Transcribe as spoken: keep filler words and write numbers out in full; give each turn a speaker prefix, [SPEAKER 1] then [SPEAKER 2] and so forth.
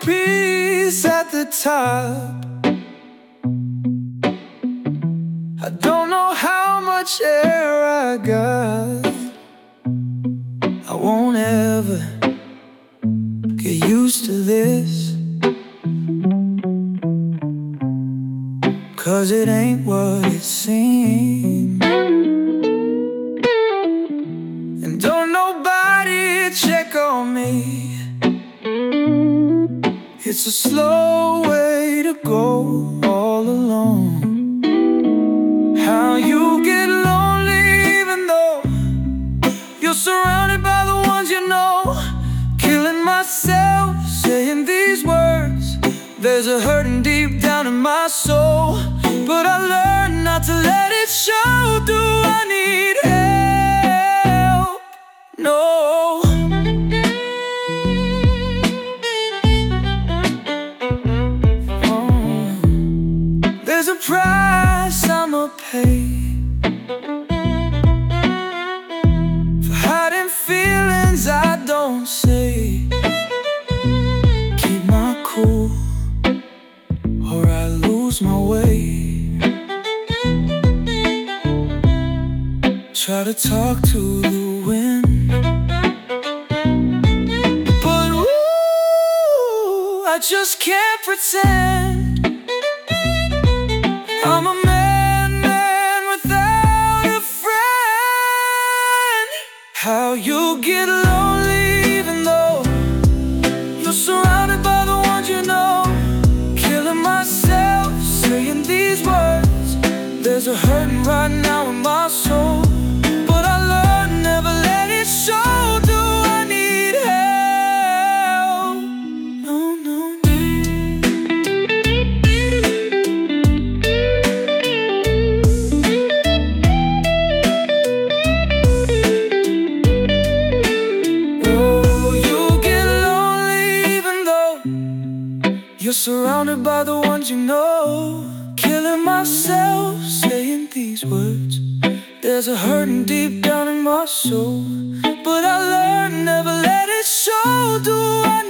[SPEAKER 1] peace at the top. I don't know how much air I got. I won't ever get used to this, 'cause it ain't what it seems. And don't nobody check on me. It's a slow way to go all alone. How you get lonely even though you're surrounded by the ones you know. Killing myself saying these words. There's a hurting deep down in my soul, but I learned not to let it show. Do I need help? No. Oh. There's a price I'ma pay for hiding feelings I don't say. Keep my cool or I lose my way. Try to talk to the wind, but ooh, I just can't pretend. I'm a man, man without a friend. How you get lonely even though you're surrounded by the ones you know. Killing myself saying these words. There's a hurting right now in my soul, but I learned never let it show. Do I need help? No, no, no. Oh, you get lonely even though you're surrounded by the ones you know. Killing myself saying these words. There's a hurting deep down in my soul, but I learned never let it show. Do I